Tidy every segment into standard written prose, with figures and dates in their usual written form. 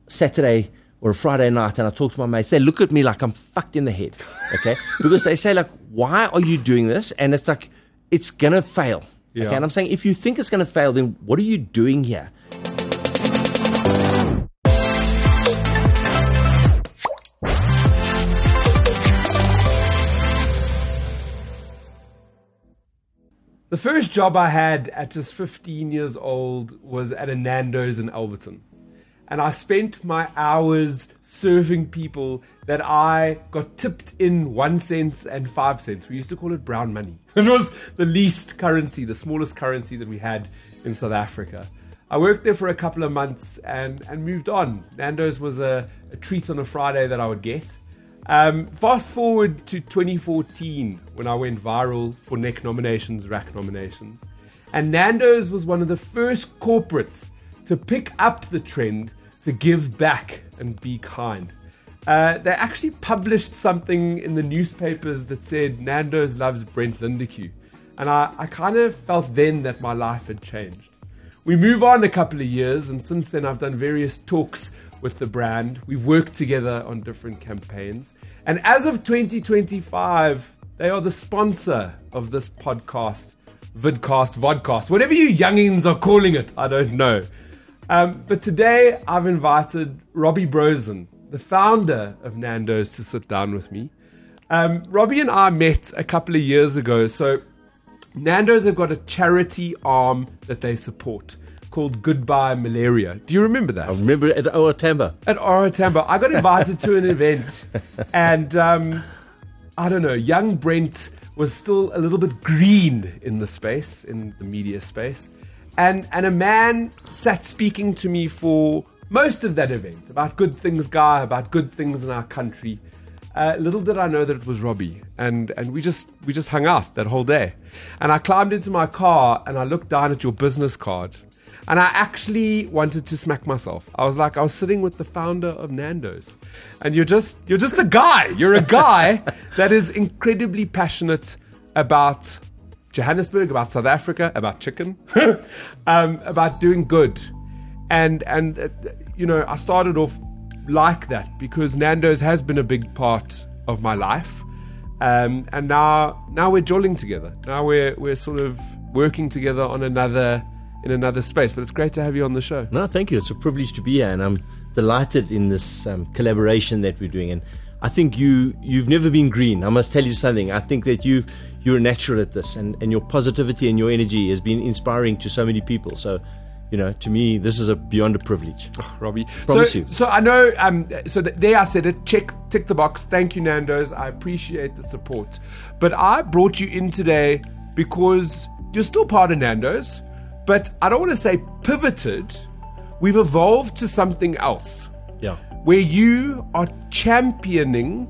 Saturday or a Friday night and I talk to my mates, they look at me like I'm fucked in the head, okay? Because they say like, why are you doing this? And it's like, it's going to fail. Yeah. Okay? And I'm saying, if you think it's going to fail, then what are you doing here? The first job I had at just 15 years old was at a Nando's in Alberton. And I spent my hours serving people that I got tipped in 1 cent and 5 cents. We used to call it brown money. It was the least currency, the smallest currency that we had in South Africa. I worked there for a couple of months and moved on. Nando's was a treat on a Friday that I would get. Fast forward to 2014 when I went viral for NEC nominations, RAC nominations. And Nando's was one of the first corporates to pick up the trend to give back and be kind. They actually published something in the newspapers that said Nando's loves Brent Lindeque. And I kind of felt then that my life had changed. We move on a couple of years, and since then I've done various talks with the brand. We've worked together on different campaigns. And as of 2025, they are the sponsor of this podcast, vidcast, vodcast, whatever you youngins are calling it, I don't know. But today I've invited Robbie Brosen, the founder of Nando's, to sit down with me. Robbie and I met a couple of years ago. So Nando's have got a charity arm that they support called Goodbye Malaria. Do you remember that? I remember it at OR Tambo. At OR Tambo. I got invited to an event and I don't know, young Brent was still a little bit green in the space, in the media space. And a man sat speaking to me for most of that event about good things, Guy, about good things in our country. Little did I know that it was Robbie, and we just hung out that whole day. And I climbed into my car and I looked down at your business card, and I actually wanted to smack myself. I was like, I was sitting with the founder of Nando's, and you're just a guy. You're a guy that is incredibly passionate about Johannesburg, about South Africa, about chicken, about doing good. And you know, I started off like that because Nando's has been a big part of my life. And now we're jolling together. Now we're sort of working together on in another space. But it's great to have you on the show. No, thank you. It's a privilege to be here, and I'm delighted in this collaboration that we're doing. And I think you've never been green. I must tell you something. I think that you're a natural at this, and your positivity and your energy has been inspiring to so many people. So, you know, to me, this is beyond a privilege. Oh, Robbie. Promise you. So I know, there I said it, tick the box. Thank you, Nando's. I appreciate the support. But I brought you in today because you're still part of Nando's, but I don't want to say pivoted. We've evolved to something else. Yeah. Where you are championing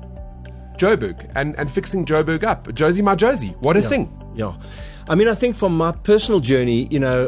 Joburg and fixing Joburg up. Josie my Josie. What a thing. Yeah. I mean, I think from my personal journey,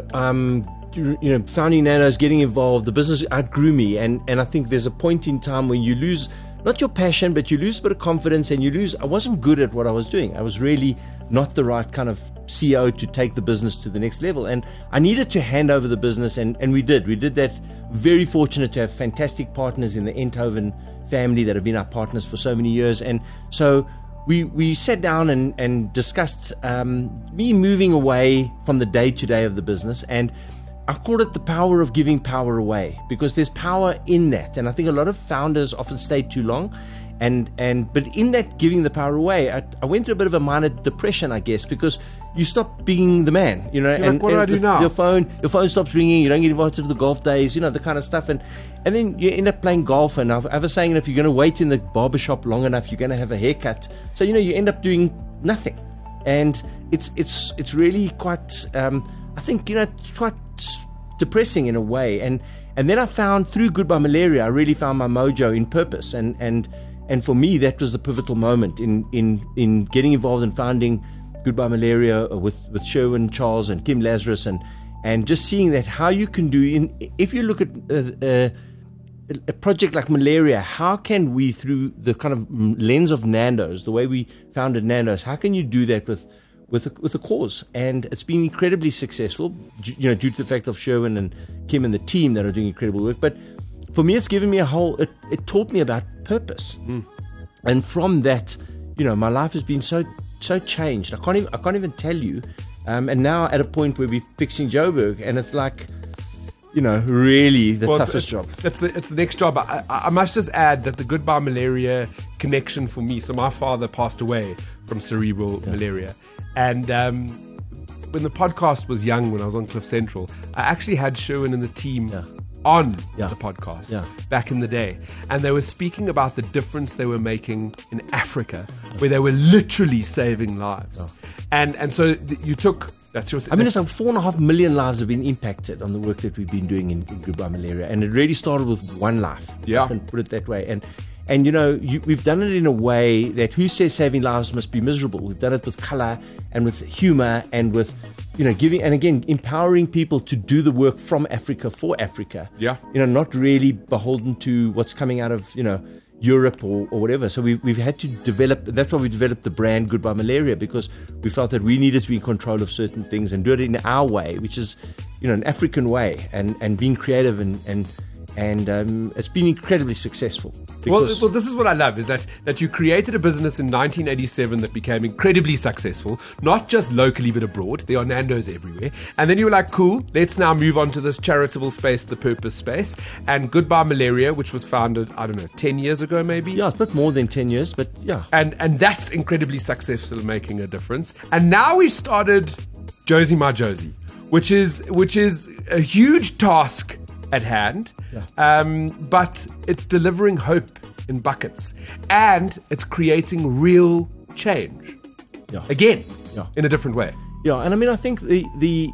founding Nando's, getting involved, the business outgrew me. And I think there's a point in time when you lose, not your passion, but you lose a bit of confidence and I wasn't good at what I was doing. I was really not the right kind of CEO to take the business to the next level. And I needed to hand over the business, and we did. We did that. Very fortunate to have fantastic partners in the Enthoven family that have been our partners for so many years. And so we sat down and discussed me moving away from the day-to-day of the business, and I called it the power of giving power away, because there's power in that. And I think a lot of founders often stay too long, but in that giving the power away, I went through a bit of a minor depression, I guess, because you stop being the man, you know. And what do I do now? Your phone stops ringing. You don't get invited to the golf days, you know, the kind of stuff, and then you end up playing golf. And I was saying, if you're going to wait in the barbershop long enough, you're going to have a haircut. So you end up doing nothing, and it's really quite. I think it's quite depressing in a way. And then I found through Goodbye Malaria, I really found my mojo in purpose, and for me that was the pivotal moment in getting involved in founding Goodbye Malaria with Sherwin, Charles, and Kim Lazarus, and just seeing that how you can do if you look at a project like Malaria, how can we, through the kind of lens of Nando's, the way we founded Nando's, how can you do that with a cause? And it's been incredibly successful, due to the fact of Sherwin and Kim and the team that are doing incredible work. But for me, it's given me it taught me about purpose. And from that, my life has been so changed. I can't even tell you. And now at a point where we're fixing Joburg, and it's like, really the toughest job. It's the next job. I must just add that the Goodbye Malaria connection for me. So my father passed away from cerebral malaria, and when the podcast was young, when I was on Cliff Central, I actually had Sherwin and the team on the podcast back in the day, and they were speaking about the difference they were making in Africa, where they were literally saving lives. And so you took. That's your. I mean, it's like 4.5 million lives have been impacted on the work that we've been doing in Goodbye Malaria, and it really started with one life. Yeah, I can put it that way. And we've done it in a way that who says saving lives must be miserable. We've done it with color and with humor and with, giving, and again, empowering people to do the work from Africa for Africa. Yeah. Not really beholden to what's coming out of, Europe or whatever. So we've had to develop, that's why we developed the brand Goodbye Malaria, because we felt that we needed to be in control of certain things and do it in our way, which is, an African way, and being creative and it's been incredibly successful. Well, this is what I love, is that you created a business in 1987 that became incredibly successful, not just locally but abroad. There are Nando's everywhere. And then you were like, cool, let's now move on to this charitable space, the purpose space. And Goodbye Malaria, which was founded, 10 years ago maybe? Yeah, it's a bit more than 10 years, but yeah. And that's incredibly successful, making a difference. And now we've started Josie My Josie, which is a huge task at hand, but it's delivering hope in buckets, and it's creating real change. Again, in a different way. Yeah, and I mean, I think the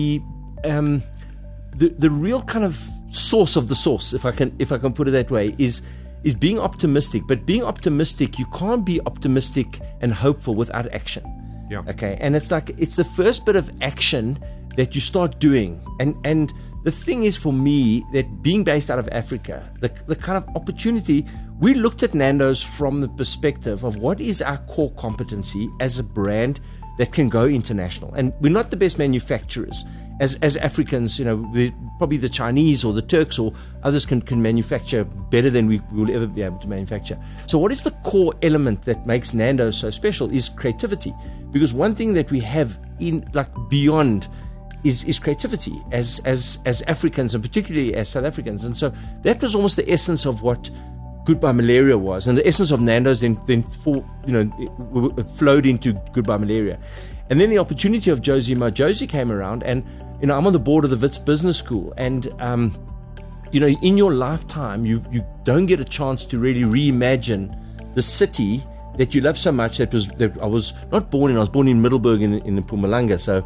real kind of source of the source, if I can put it that way, is being optimistic. But being optimistic, you can't be optimistic and hopeful without action. Yeah. Okay, and it's the first bit of action that you start doing, and the thing is, for me, that being based out of Africa, the kind of opportunity, we looked at Nando's from the perspective of what is our core competency as a brand that can go international. And we're not the best manufacturers. As Africans, probably the Chinese or the Turks or others can manufacture better than we will ever be able to manufacture. So what is the core element that makes Nando's so special is creativity. Because one thing that we have beyond is creativity as Africans, and particularly as South Africans. And so that was almost the essence of what Goodbye Malaria was, and the essence of Nando's then it flowed into Goodbye Malaria. And then the opportunity of Josie My Josie came around, and I'm on the board of the Wits Business School, and in your lifetime you don't get a chance to really reimagine the city that you love so much. That I was not born in. I was born in Middelburg in Mpumalanga. So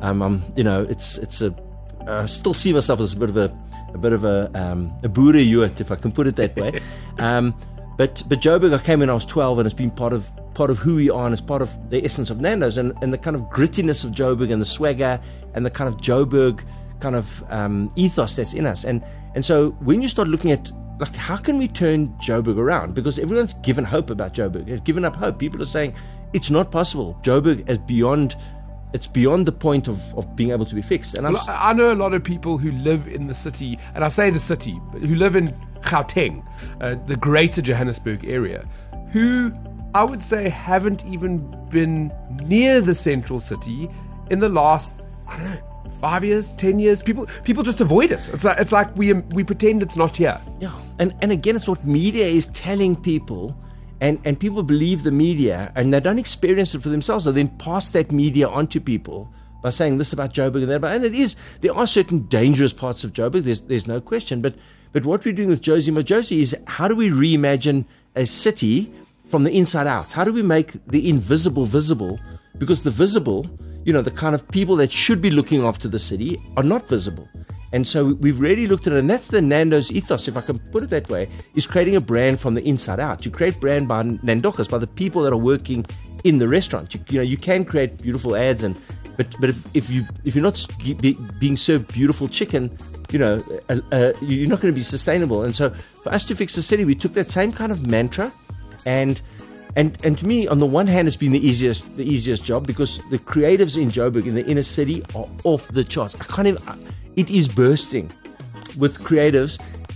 I still see myself as a bit of a boere youth, if I can put it that way. But Joburg, I came when I was 12, and it's been part of who we are, and it's part of the essence of Nando's, and the kind of grittiness of Joburg, and the swagger, and the kind of Joburg kind of ethos that's in us. And so when you start looking at how can we turn Joburg around, because everyone's given hope about Joburg, they've given up hope. People are saying it's not possible. Joburg is beyond. It's beyond the point of being able to be fixed. And I know a lot of people who live in the city, and I say the city, who live in Gauteng, the greater Johannesburg area, who I would say haven't even been near the central city in the last, 5 years, 10 years. People just avoid it. It's like we pretend it's not here. Yeah, and again, it's what media is telling people. And people believe the media, and they don't experience it for themselves. They then pass that media on to people by saying this about Joburg and that about. And there are certain dangerous parts of Joburg. There's no question. But what we're doing with Josie My Josie is, how do we reimagine a city from the inside out? How do we make the invisible visible? Because the visible, the kind of people that should be looking after the city are not visible. And so we've really looked at it, and that's the Nando's ethos, if I can put it that way, is creating a brand from the inside out. You create brand by Nandokas, by the people that are working in the restaurant. You can create beautiful ads, but if you're not being served beautiful chicken, you're not going to be sustainable. And so for us to fix the city, we took that same kind of mantra, and to me, on the one hand, it's been the easiest job, because the creatives in Joburg, in the inner city, are off the charts. It is bursting with creatives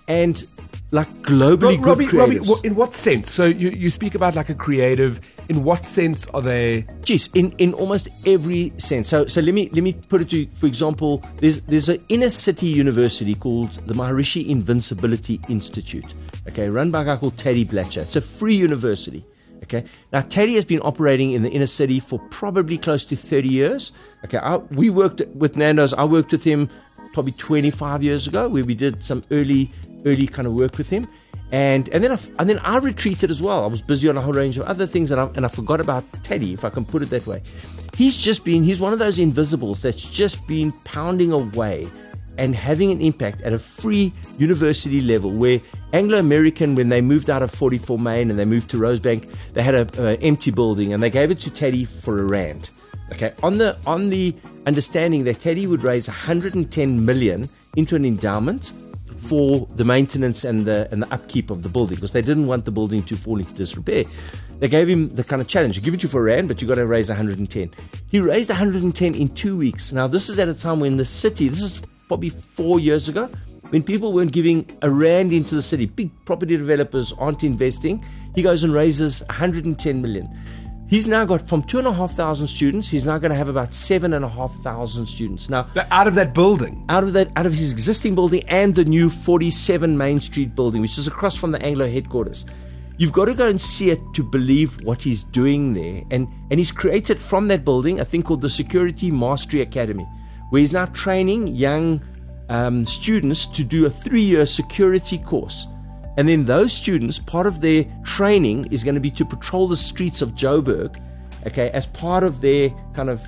and like globally good Robbie, creatives. in what sense? So you speak about like a creative. In what sense are they? Geez, in almost every sense. So let me put it to you. For example, there's an inner city university called the Maharishi Invincibility Institute. Okay, run by a guy called Teddy Blatcher. It's a free university. Okay, now Teddy has been operating in the inner city for probably close to 30 years. Okay, we worked with Nando's. I worked with him probably 25 years ago, where we did some early kind of work with him. And then I retreated as well. I was busy on a whole range of other things, and I forgot about Teddy, if I can put it that way. He's one of those invisibles that's just been pounding away and having an impact at a free university level, where Anglo-American, when they moved out of 44 Main and they moved to Rosebank, they had an empty building, and they gave it to Teddy for R1. Okay, on the understanding that Teddy would raise 110 million into an endowment for the maintenance and the upkeep of the building, because they didn't want the building to fall into disrepair. They gave him the kind of challenge: give it to you for R1, but you got to raise 110. He raised 110 in 2 weeks. Now, this is at a time when the city, this is probably 4 years ago, when people weren't giving R1 into the city. Big property developers aren't investing. He goes and raises 110 million. He's now got, from 2,500 students, he's now going to have about 7,500 students. Now, Out of that building? Out of his existing building and the new 47 Main Street building, which is across from the Anglo headquarters. You've got to go and see it to believe what he's doing there. And he's created from that building a thing called the Security Mastery Academy, where he's now training young students to do a 3-year security course. And then those students, part of their training is going to be to patrol the streets of Joburg, okay, as part of their kind of,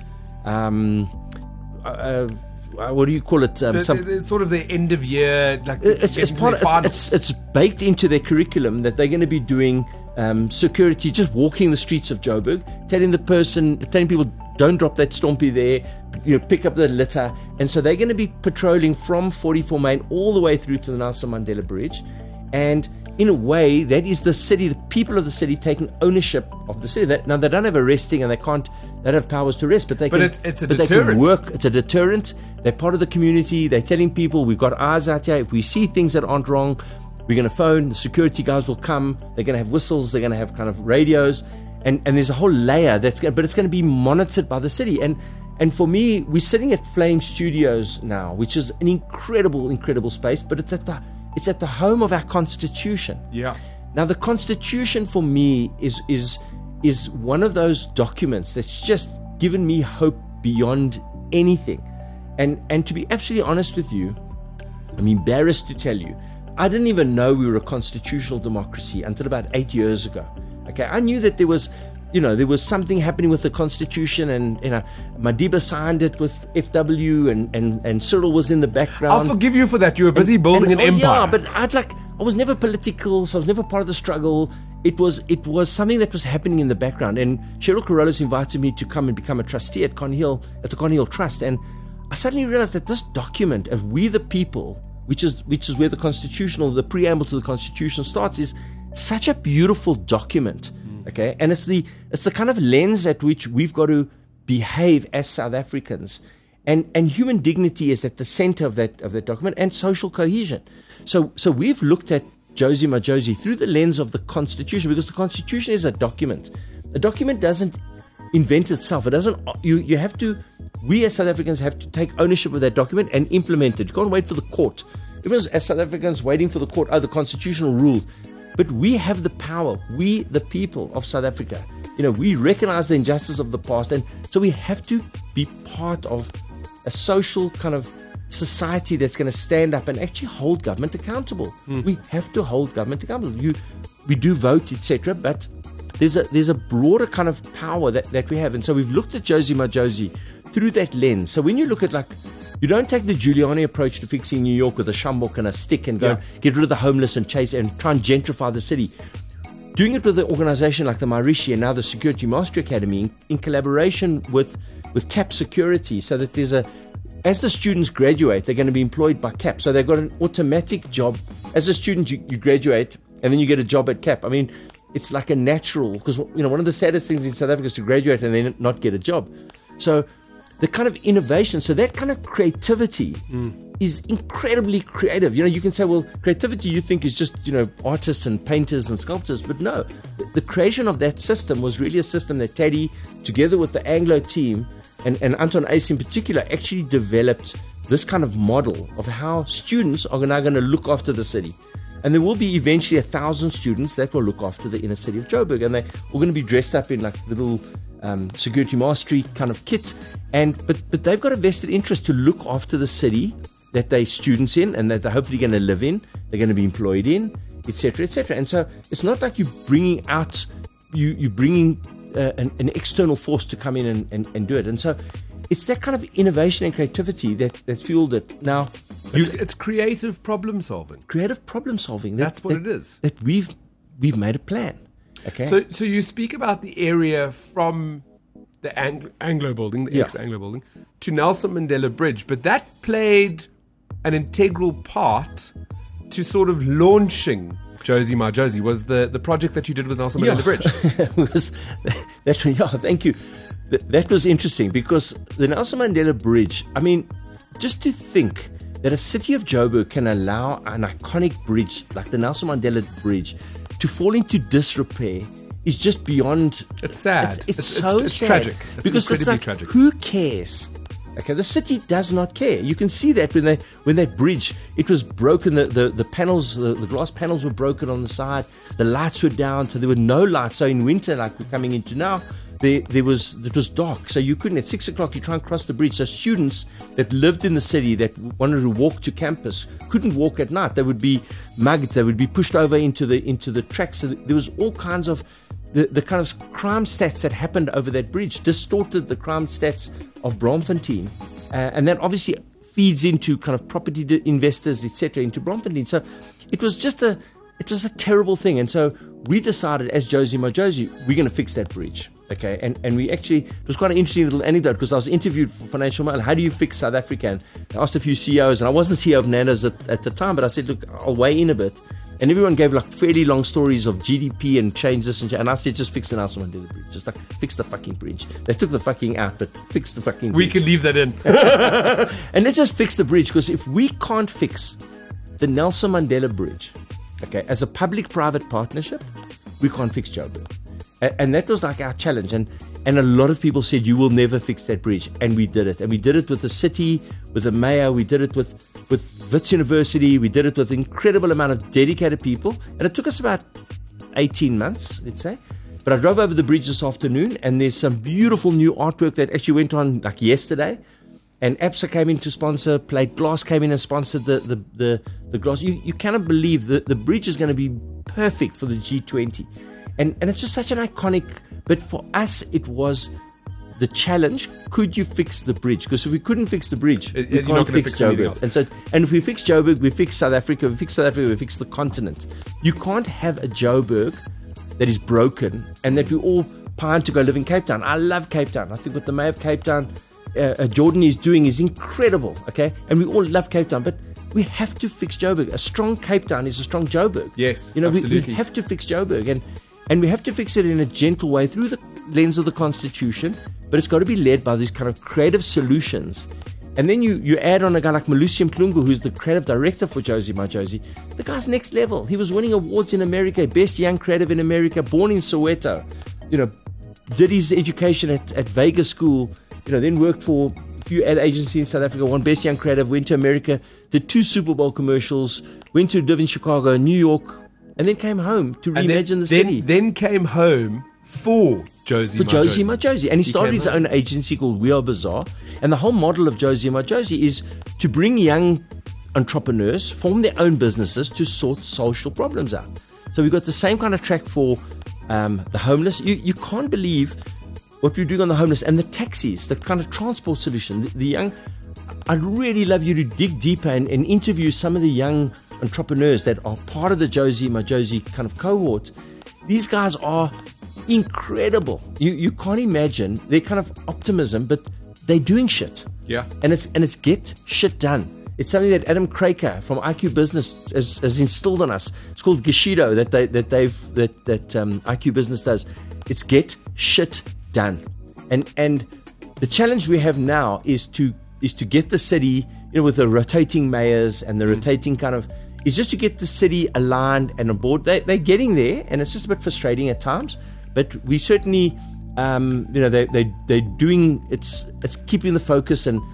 what do you call it? Sort of the end of year, like it's baked into their curriculum that they're going to be doing security, just walking the streets of Joburg, telling people, don't drop that stompy there, pick up the litter. And so they're going to be patrolling from 44 Main all the way through to the Nelson Mandela Bridge. And in a way, that is the city, the people of the city taking ownership of the city. Now, they don't have arresting, and they don't have powers to arrest, but they can. But it's a deterrent. They can work. It's a deterrent. They're part of the community. They're telling people, we've got eyes out here. If we see things that aren't wrong, we're going to phone. The security guys will come. They're going to have whistles. They're going to have kind of radios, and there's a whole layer but it's going to be monitored by the city. And for me, we're sitting at Flame Studios now, which is an incredible space, but it's at the home of our Constitution. Yeah. Now, the Constitution for me is one of those documents that's just given me hope beyond anything. And to be absolutely honest with you, I'm embarrassed to tell you, I didn't even know we were a constitutional democracy until about 8 years ago. Okay, I knew that there was something happening with the Constitution, and Madiba signed it with FW, and Cyril was in the background. I'll forgive you for that. You were busy building an empire. Yeah, but I was never political, so I was never part of the struggle. It was something that was happening in the background. And Cheryl Carolus invited me to come and become a trustee at the Cornhill Trust, and I suddenly realized that this document of We the People, which is where the preamble to the Constitution starts, is such a beautiful document. Okay, and it's the kind of lens at which we've got to behave as South Africans, and human dignity is at the center of that document, and social cohesion. So we've looked at Josie Majosi through the lens of the Constitution, because the Constitution is a document. A document doesn't invent itself. It doesn't. You have to. We as South Africans have to take ownership of that document and implement it. You can't wait for the court. Everyone's, as South Africans, waiting for the court. The constitutional rule. But we have the power. We, the people of South Africa, we recognize the injustice of the past, and so we have to be part of a social kind of society that's going to stand up and actually hold government accountable. We have to hold government accountable. We do vote, etc., but there's a broader kind of power that we have, and so we've looked at Josie Majosi through that lens. So when you look at you don't take the Giuliani approach to fixing New York with a shambok and a stick and go get rid of the homeless and chase and try and gentrify the city. Doing it with an organization like the Maharishi and now the Security Mastery Academy in collaboration with CAP Security, so that as the students graduate, they're going to be employed by CAP. So they've got an automatic job. As a student, you graduate and then you get a job at CAP. I mean, it's like a natural, because one of the saddest things in South Africa is to graduate and then not get a job. So the kind of innovation, so that kind of creativity is incredibly creative. You can say, well, creativity you think is just, artists and painters and sculptors, but no. The creation of that system was really a system that Teddy, together with the Anglo team, and Anton Ace in particular, actually developed this kind of model of how students are now going to look after the city. And there will be eventually 1,000 students that will look after the inner city of Joburg. And they're all going to be dressed up in like little security mastery kind of kits. But they've got a vested interest to look after the city that they're students in and that they're hopefully going to live in, they're going to be employed in, etc., etc. And so it's not like you're bringing an external force to come in and do it. And so it's that kind of innovation and creativity that fueled it. Now, it's creative problem solving. Creative problem solving. That's what it is. That we've made a plan. Okay. So you speak about the area from the Anglo building, the ex-Anglo building, to Nelson Mandela Bridge, but that played an integral part to sort of launching Josie My Josie. Was the project that you did with Nelson Mandela Bridge? Thank you. That was interesting because the Nelson Mandela Bridge, I mean, just to think that a city of Joburg can allow an iconic bridge like the Nelson Mandela Bridge to fall into disrepair is just beyond. It's sad. It's so sad. Tragic. It's because it's like, tragic. Who cares? Okay, the city does not care. You can see that when that bridge, it was broken. The panels, the glass panels were broken on the side. The lights were down, so there were no lights. So in winter, like we're coming into now, it was dark, so you couldn't. At 6 o'clock, you try and cross the bridge. So students that lived in the city that wanted to walk to campus couldn't walk at night. They would be mugged. They would be pushed over into the tracks. So there was all kinds of the kind of crime stats that happened over that bridge distorted the crime stats of Braamfontein, and that obviously feeds into kind of property investors, etc., into Braamfontein. So it was a terrible thing, and so we decided as Josie My Josie, we're going to fix that bridge. Okay, and we actually, it was quite an interesting little anecdote because I was interviewed for Financial Mail. How do you fix South Africa? And I asked a few CEOs, and I wasn't CEO of Nando's at the time, but I said, look, I'll weigh in a bit. And everyone gave like fairly long stories of GDP and change this and I said, just fix the Nelson Mandela Bridge. Just like, fix the fucking bridge. They took the fucking out, but fix the fucking bridge. We can leave that in. And let's just fix the bridge, because if we can't fix the Nelson Mandela Bridge, okay, as a public-private partnership, we can't fix Joburg. And that was like our challenge. And a lot of people said, you will never fix that bridge. And we did it. And we did it with the city, with the mayor. We did it with Wits University. We did it with an incredible amount of dedicated people. And it took us about 18 months, let's say. But I drove over the bridge this afternoon, and there's some beautiful new artwork that actually went on like yesterday. And ABSA came in to sponsor, Plate Glass came in and sponsored the glass. You cannot believe the bridge is going to be perfect for the G20. And it's just such an iconic, but for us, it was the challenge. Could you fix the bridge? Because if we couldn't fix the bridge, we can't fix Joburg. And if we fix Joburg, we fix South Africa. We fix the continent. You can't have a Joburg that is broken and that we all pine to go live in Cape Town. I love Cape Town. I think what the Mayor of Cape Town, Jordan, is doing is incredible. Okay, and we all love Cape Town, but we have to fix Joburg. A strong Cape Town is a strong Joburg. Yes, we have to fix Joburg, and we have to fix it in a gentle way through the lens of the Constitution, but it's got to be led by these kind of creative solutions. And then you add on a guy like Malusi Mplungu, who's the creative director for Josie My Josie. The guy's next level. He was winning awards in America, best young creative in America, born in Soweto, did his education at Vegas School, then worked for a few ad agencies in South Africa, won best young creative, went to America, did 2 Super Bowl commercials, went to live in Chicago, New York, and then came home to reimagine the city. Then came home for Josie My Josie. And he started his own agency called We Are Bazaar. And the whole model of Josie My Josie is to bring young entrepreneurs, form their own businesses to sort social problems out. So we've got the same kind of track for the homeless. You can't believe what we're doing on the homeless and the taxis, the kind of transport solution. The young, I'd really love you to dig deeper and interview some of the young entrepreneurs that are part of the Josie My Josie kind of cohort. These guys are incredible. You can't imagine their kind of optimism, but they're doing shit. Yeah. And it's get shit done. It's something that Adam Kraker from IQ Business has instilled on us. It's called Gishido that IQ Business does. It's get shit done. And the challenge we have now is to get the city, with the rotating mayors and the rotating is just to get the city aligned and on board. They're getting there, and it's just a bit frustrating at times. But we certainly, they're doing. It's keeping the focus and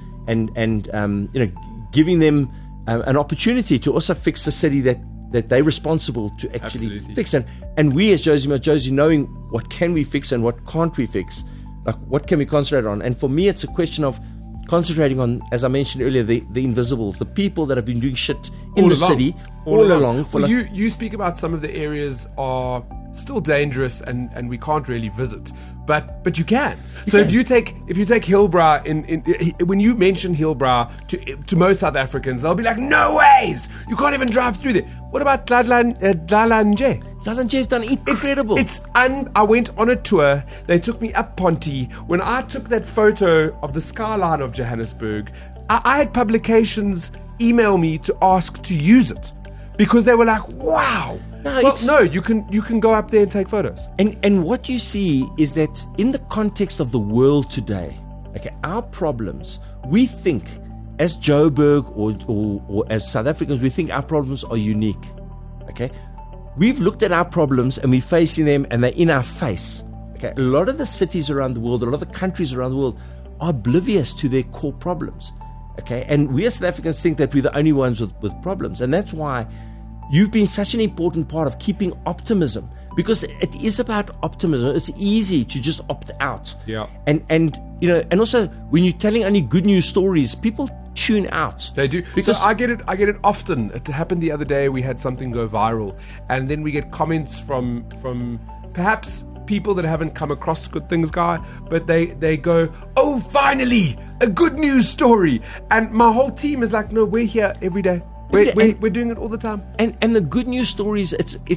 giving them an opportunity to also fix the city that they're responsible to actually fix. And we as Josie, knowing what can we fix and what can't we fix, like what can we concentrate on. And for me, it's a question of concentrating on, as I mentioned earlier, the invisibles, the people that have been doing shit in the city all along. Well, you speak about some of the areas are still dangerous and we can't really visit. But you can. So if you take Hillbrow when you mention Hillbrow to most South Africans, they'll be like, no ways, you can't even drive through there. What about Dlalanje? Dlalanje's done incredible. I went on a tour. They took me up Ponty. When I took that photo of the skyline of Johannesburg, I had publications email me to ask to use it because they were like, wow. You can go up there and take photos. And what you see is that in the context of the world today, okay, our problems, we think as Joburg or as South Africans, we think our problems are unique. Okay, we've looked at our problems and we're facing them, and they're in our face. Okay, a lot of the cities around the world, a lot of the countries around the world are oblivious to their core problems. Okay, and we as South Africans think that we're the only ones with problems, and that's why you've been such an important part of keeping optimism, because it is about optimism. It's easy to just opt out. Yeah. And also when you're telling only good news stories, people tune out. They do. Because so I get it often. It happened the other day. We had something go viral, and then we get comments from perhaps people that haven't come across Good Things Guy, but they go, oh, finally a good news story. And my whole team is like, no, we're here every day. We're doing it all the time. And the good news stories,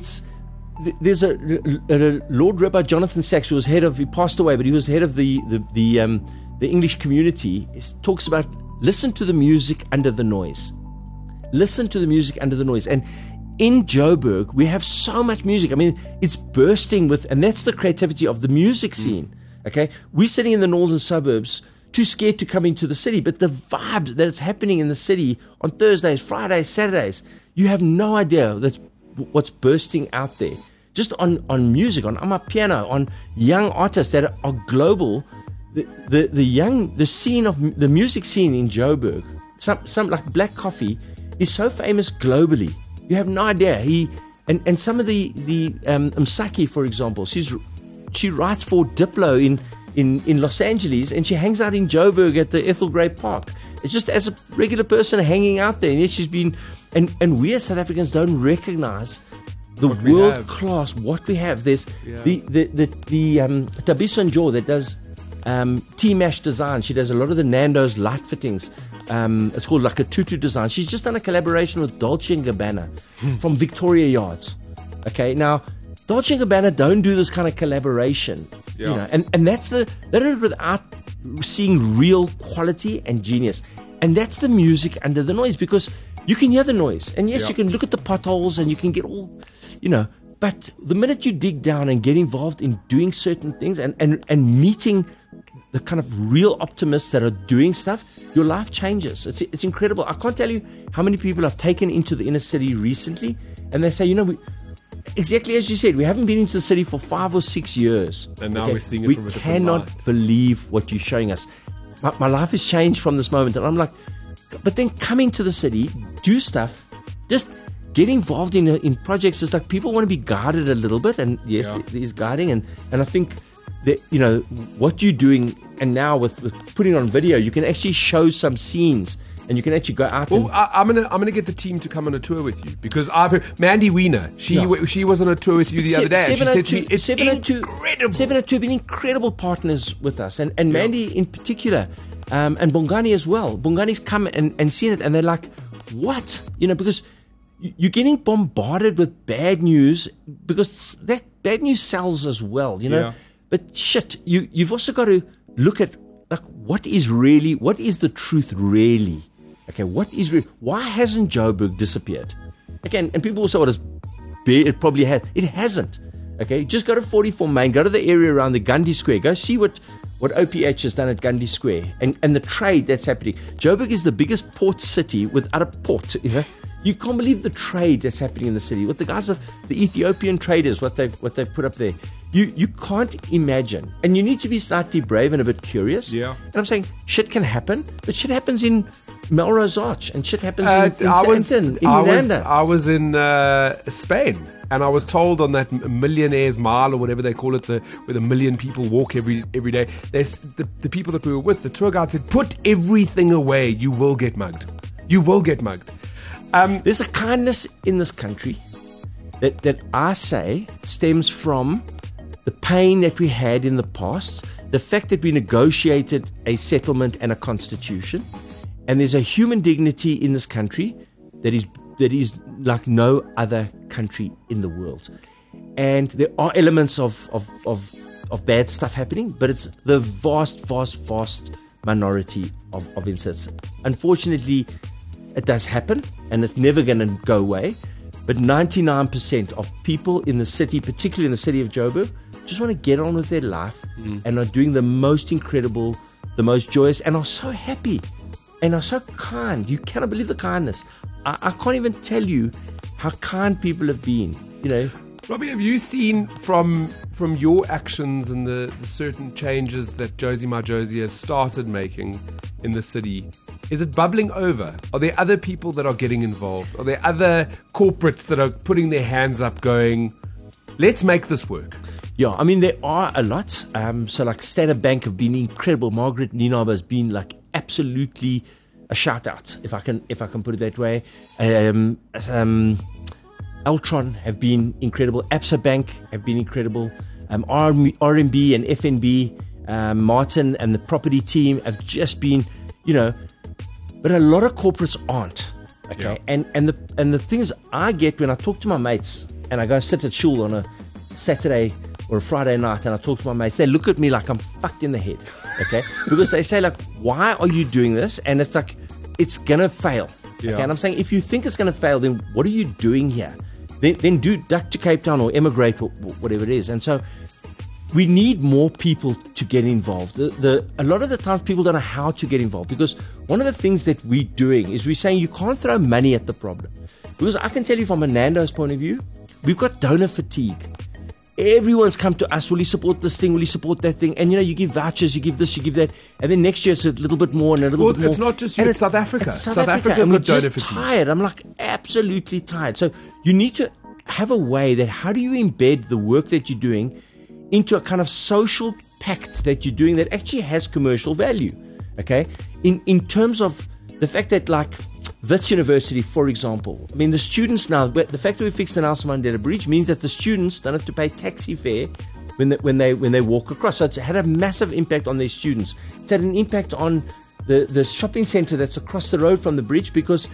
there's a Lord Rabbi Jonathan Sachs, who was he passed away, but he was head of the English community. He talks about listen to the music under the noise. Listen to the music under the noise. And in Joburg, we have so much music. I mean, it's bursting with, and that's the creativity of the music scene. Okay, we're sitting in the northern suburbs, too scared to come into the city, but the vibe that is happening in the city on Thursdays, Fridays, Saturdays, you have no idea that's what's bursting out there. Just on music, on amapiano, on young artists that are global. The scene of the music scene in Joburg, some like Black Coffee, is so famous globally. You have no idea. And some of the Msaki, for example, she writes for Diplo in Los Angeles, and she hangs out in Joburg at the Ethel Gray Park. It's just as a regular person hanging out there, and yet she's been, and we as South Africans don't recognize the world class what we have. There's the Tabiso Njo that does T-Mash design. She does a lot of the Nando's light fittings. It's called like a tutu design. She's just done a collaboration with Dolce & Gabbana from Victoria Yards. Okay, now Dolce & Gabbana don't do this kind of collaboration. Yeah. You know, and that's they don't do it without seeing real quality and genius. And that's the music under the noise, because you can hear the noise. And yes, you can look at the potholes and you can get all, but the minute you dig down and get involved in doing certain things and meeting the kind of real optimists that are doing stuff, your life changes. It's incredible. I can't tell you how many people I've taken into the inner city recently, and they say, exactly as you said, we haven't been into the city for 5 or 6 years. And now we're seeing it from a different light. We cannot believe what you're showing us. My life has changed from this moment. And I'm like, but then coming to the city, do stuff, just get involved in projects. It's like people want to be guided a little bit. And yes, there's guiding. And I think that, what you're doing, and now with putting on video, you can actually show some scenes. And you can actually go out. Well, I'm gonna get the team to come on a tour with you, because I've heard Mandy Wiener. She was on a tour with you the other day. And she said to me, "It's incredible." 702 have been incredible partners with us, and Mandy in particular, and Bongani as well. Bongani's come and seen it, and they're like, "What?" Because you're getting bombarded with bad news, because that bad news sells as well. But shit, you've also got to look at like what is the truth really. Okay, why hasn't Joburg disappeared? Again, and people will say, it probably has. It hasn't. Okay, just go to 44 Main, go to the area around the Gandhi Square, go see what what OPH has done at Gandhi Square and the trade that's happening. Joburg is the biggest port city without a port. You can't believe the trade that's happening in the city. What the guys of the Ethiopian traders, what they've put up there. You can't imagine. And you need to be slightly brave and a bit curious. Yeah. And I'm saying shit can happen, but shit happens in Melrose Arch and shit happens in Sandton, in Uganda. I was in Spain, and I was told on that Millionaires Mile or whatever they call it, where 1 million people walk every day. There's the people that we were with, the tour guide said, "Put everything away. You will get mugged. You will get mugged." There's a kindness in this country that I say stems from the pain that we had in the past, the fact that we negotiated a settlement and a constitution, and there's a human dignity in this country that is like no other country in the world. And there are elements of bad stuff happening, but it's the vast minority of incidents. Unfortunately, it does happen, and it's never going to go away. But 99% of people in the city, particularly in the city of Joburg, just want to get on with their life and are doing the most incredible, the most joyous, and are so happy and are so kind. You cannot believe the kindness. I can't even tell you how kind people have been. Robbie, have you seen from your actions and the certain changes that Josie My Josie has started making in the city? Is it bubbling over? Are there other people that are getting involved? Are there other corporates that are putting their hands up going, let's make this work? Yeah, I mean, there are a lot. So like Standard Bank have been incredible. Margaret Nienaber has been like absolutely a shout out, if I can put it that way. Altron have been incredible. Absa Bank have been incredible. RMB and FNB, Martin and the property team have just been, but a lot of corporates aren't. Okay, yeah. And the things I get when I talk to my mates and I go sit at shul on a Saturday or a Friday night and I talk to my mates, they look at me like I'm fucked in the head. Okay, because they say like, why are you doing this? And it's like, it's gonna fail. Yeah. Okay, and I'm saying, if you think it's gonna fail, then what are you doing here? Then duck to Cape Town or emigrate, or whatever it is. And so we need more people to get involved. A lot of the times people don't know how to get involved, because one of the things that we're doing is we're saying you can't throw money at the problem. Because I can tell you from a Nando's point of view, we've got donor fatigue. Everyone's come to us, will you support this thing, will you support that thing? And you give vouchers, you give this, you give that, and then next year it's a little bit more and a little bit more. It's not just you, it's South Africa. South Africa, and we're just tired. I'm like absolutely tired. So you need to have a way that, how do you embed the work that you're doing into a kind of social pact that you're doing that actually has commercial value, okay? In terms of the fact that, like, Wits University, for example, I mean, the students now, the fact that we fixed the Nelson Mandela Bridge means that the students don't have to pay taxi fare when they walk across. So it's had a massive impact on their students. It's had an impact on the shopping centre that's across the road from the bridge, because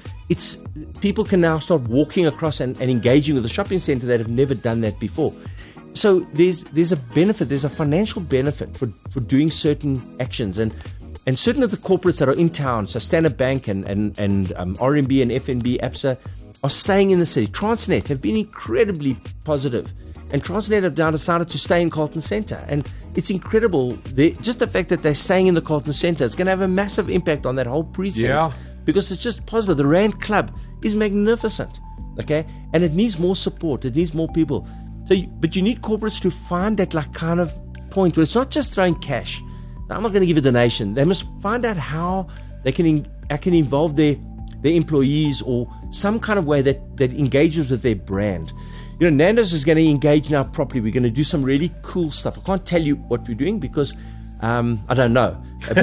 people can now start walking across and engaging with the shopping centre that have never done that before. So there's a benefit, there's a financial benefit for doing certain actions, and certain of the corporates that are in town, so Standard Bank and RMB and FNB, Absa, are staying in the city. Transnet have been incredibly positive, and Transnet have now decided to stay in Carlton Centre, and it's incredible. Just the fact that they're staying in the Carlton Centre is going to have a massive impact on that whole precinct, because it's just positive. The Rand Club is magnificent, okay, and it needs more support. It needs more people. But you need corporates to find that like kind of point where it's not just throwing cash. I'm not going to give a donation. They must find out how they can involve their employees, or some kind of way that engages with their brand. Nando's is going to engage now properly. We're going to do some really cool stuff. I can't tell you what we're doing because I don't know.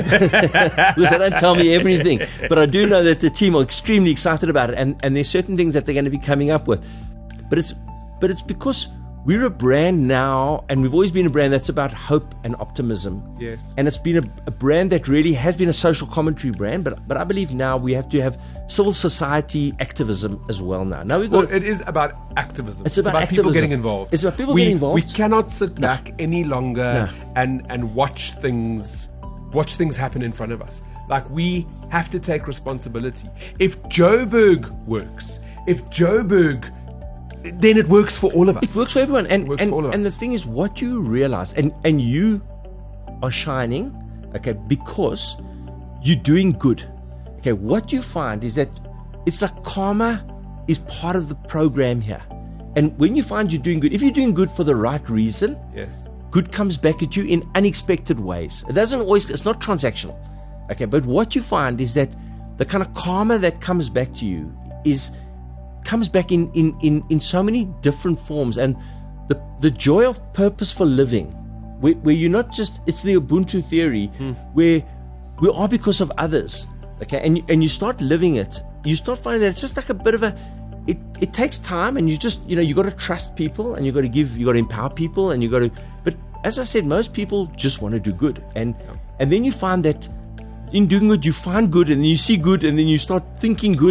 Because they don't tell me everything. But I do know that the team are extremely excited about it, and there's certain things that they're going to be coming up with. But it's because we're a brand now, and we've always been a brand that's about hope and optimism. Yes. And it's been a brand that really has been a social commentary brand, but I believe now we have to have civil society activism as well now. It is about activism. It's about people getting involved. It's about people getting involved. We cannot sit back any longer and watch things happen in front of us. Like, we have to take responsibility. If Joburg works, then it works for all of us. It works for everyone. And the thing is, what you realize, and you are shining, okay, because you're doing good. Okay, what you find is that it's like karma is part of the program here. And when you find you're doing good, if you're doing good for the right reason, Yes. good comes back at you in unexpected ways. It doesn't always, it's not transactional. Okay, but what you find is that the kind of karma that comes back to you comes back in so many different forms. And the joy of purposeful living, where you're not just, it's the Ubuntu theory, where we are because of others. Okay, and you start living it, you start finding that it's just like a bit of it takes time, and you just, you got to trust people, and you got to empower people, and but as I said, most people just want to do good, and then you find that in doing good, you find good, and then you see good, and then you start thinking good.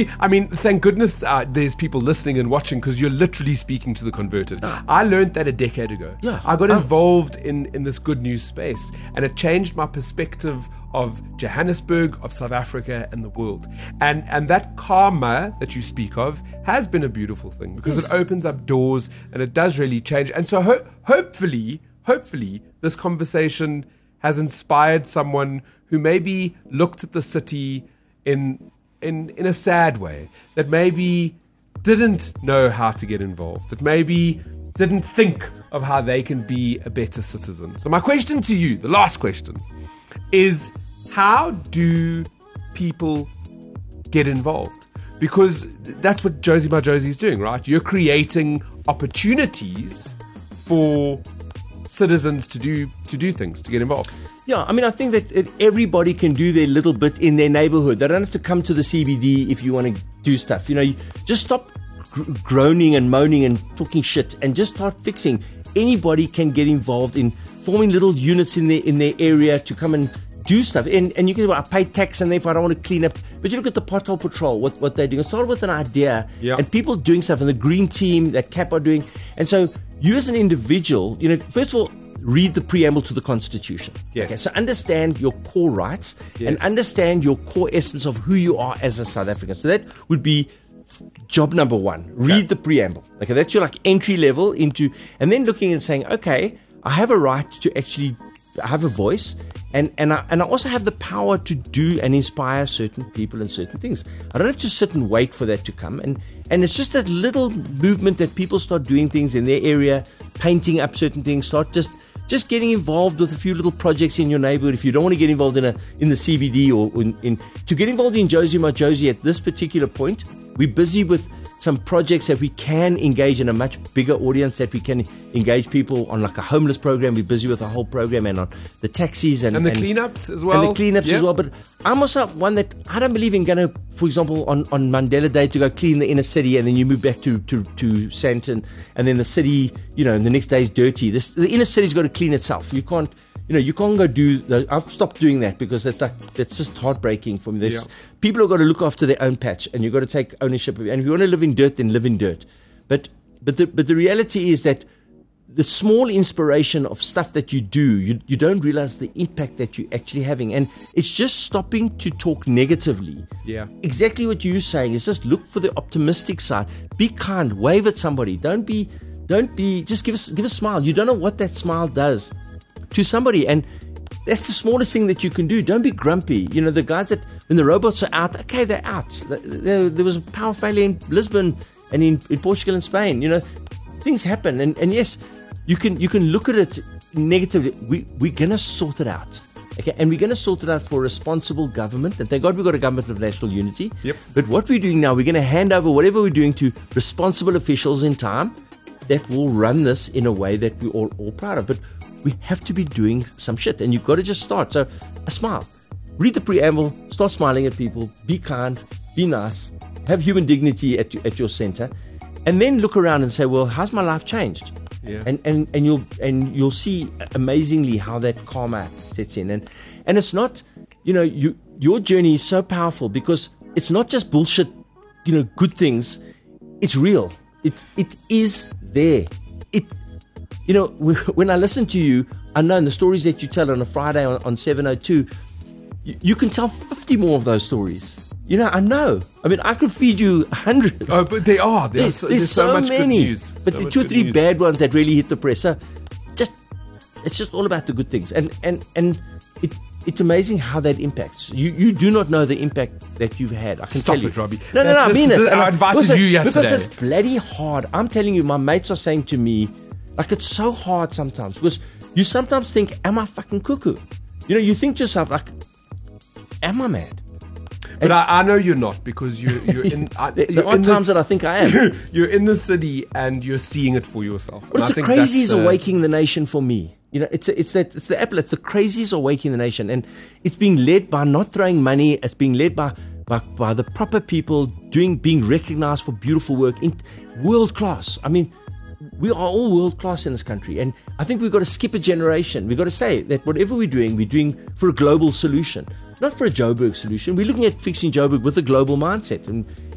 Thank goodness there's people listening and watching, because you're literally speaking to the converted. I learned that a decade ago. Yeah. I got involved in this good news space, and it changed my perspective of Johannesburg, of South Africa, and the world. And that karma that you speak of has been a beautiful thing, because it opens up doors, and it does really change. And so hopefully, this conversation has inspired someone who maybe looked at the city in a sad way, that maybe didn't know how to get involved, that maybe didn't think of how they can be a better citizen. So my question to you, the last question, is how do people get involved? Because that's what Josie by Josie is doing, right? You're creating opportunities for citizens to do things, to get involved. Yeah, I think that everybody can do their little bit in their neighborhood. They don't have to come to the CBD if you want to do stuff. You just stop groaning and moaning and talking shit, and just start fixing. Anybody can get involved in forming little units in their area to come and do stuff. And you can, I pay tax, and if I don't want to clean up, but you look at the pothole patrol, what they're doing. It started with an idea, and people doing stuff, and the green team that CAP are doing. And so you as an individual, first of all, read the preamble to the Constitution. Yes. Okay, so understand your core rights, and understand your core essence of who you are as a South African. So that would be job number one. Read the preamble. Okay, that's your entry level into, and then looking and saying, okay, I have a right to actually have a voice, and I also have the power to do and inspire certain people and certain things. I don't have to sit and wait for that to come, and it's just that little movement that people start doing things in their area, painting up certain things, start just getting involved with a few little projects in your neighborhood. If you don't want to get involved in the CBD or to get involved in Josie My Josie at this particular point, we're busy with some projects that we can engage in a much bigger audience, that we can engage people on, like a homeless program. We're busy with a whole program, and on the taxis and the cleanups as well. And the cleanups as well. But I'm also one that I don't believe in going to, for example, on Mandela Day, to go clean the inner city, and then you move back to Sandton, and then the city, and the next day is dirty. The inner city's got to clean itself. You can't go do. I've stopped doing that, because it's just heartbreaking for me. People have got to look after their own patch, and you've got to take ownership of it. And if you want to live in dirt, then live in dirt. But the reality is that the small inspiration of stuff that you do, you don't realize the impact that you're actually having. And it's just stopping to talk negatively. Yeah. Exactly what you're saying is just look for the optimistic side. Be kind. Wave at somebody. Don't be. Just give a smile. You don't know what that smile does to somebody, and that's the smallest thing that you can do. Don't be grumpy. The guys that, when the robots are out, okay, they're out. There was a power failure in Lisbon and in Portugal and Spain. Things happen, and yes, you can look at it negatively. We're gonna sort it out, okay, and we're gonna sort it out for a responsible government. And thank God we've got a government of national unity. Yep. But what we're doing now, we're gonna hand over whatever we're doing to responsible officials in time that will run this in a way that we're all proud of. But we have to be doing some shit, and you've got to just start. So a smile. Read the preamble, start smiling at people, be kind, be nice, have human dignity at your center, and then look around and say, well, how's my life changed? Yeah. And you'll see amazingly how that karma sets in. And it's not, your journey is so powerful, because it's not just bullshit, good things. It's real. It is there. When I listen to you, I know in the stories that you tell on a Friday on 702, you can tell 50 more of those stories. I know. I could feed you 100. Oh, but they are. There's so much many. good news. But the 2 or 3 bad ones that really hit the press. So just it's just all about the good things, and it's amazing how that impacts. You do not know the impact that you've had. I can Stop tell you. it, Robbie. No, I mean it. I invited you yesterday. Because it's bloody hard. I'm telling you, my mates are saying to me, like, it's so hard sometimes, because you sometimes think, am I fucking cuckoo? You know, you think to yourself, like, am I mad? But I know you're not, because you're in. There are times that I think I am. You're in the city and you're seeing it for yourself. But it's the crazies awakening the nation for me. You know, it's the apple. It's the crazies awakening the nation, and it's being led by not throwing money. It's being led by the proper people being recognized for beautiful work in world class. I mean, we are all world class in this country, and I think we've got to skip a generation. We've got to say that whatever we're doing for a global solution, not for a Joburg solution. We're looking at fixing Joburg with a global mindset,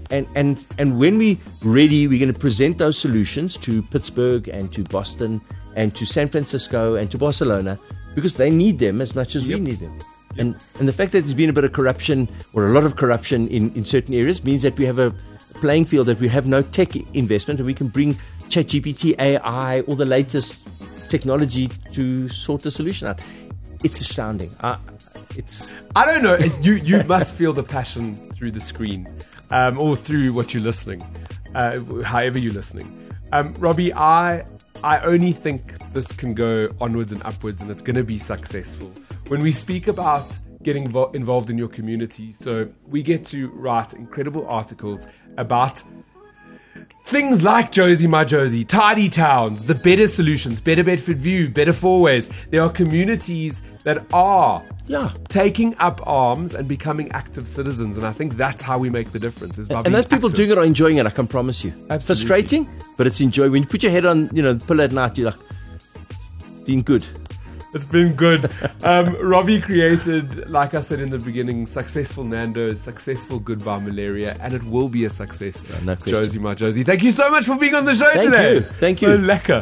and when we're ready, we're going to present those solutions to Pittsburgh and to Boston and to San Francisco and to Barcelona, because they need them as much as we need them. And the fact that there's been a bit of corruption, or a lot of corruption in certain areas, means that we have a playing field, that we have no tech investment, and we can bring ChatGPT, AI, all the latest technology to sort the solution out. It's astounding. I don't know. You must feel the passion through the screen, or through what you're listening, however you're listening. Robbie, I only think this can go onwards and upwards, and it's going to be successful. When we speak about getting involved in your community, so we get to write incredible articles about things like Josie My Josie, Tidy Towns, the Better Solutions, Better Bedford View, Better Fourways. There are communities that are taking up arms and becoming active citizens, and I think that's how we make the difference. Is by and those people doing it are enjoying it, I can promise you. Absolutely. Frustrating, but it's enjoying. When you put your head on, the pillow at night, you're like, it's been good. It's been good. Robbie created, like I said in the beginning, successful Nando's, successful Goodbye Malaria, and it will be a success. No question. Josie My Josie, thank you so much for being on the show today. Thank so you. Lekker.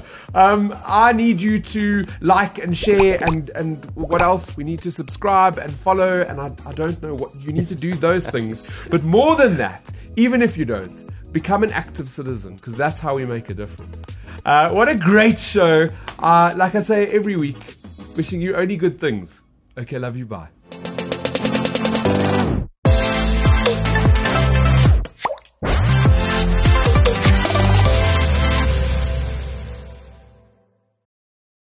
I need you to like and share, and what else? We need to subscribe and follow, and I don't know what you need to do those things. But more than that, even if you don't, become an active citizen, because that's how we make a difference. What a great show. Like I say every week, wishing you only good things. Okay, love you, bye.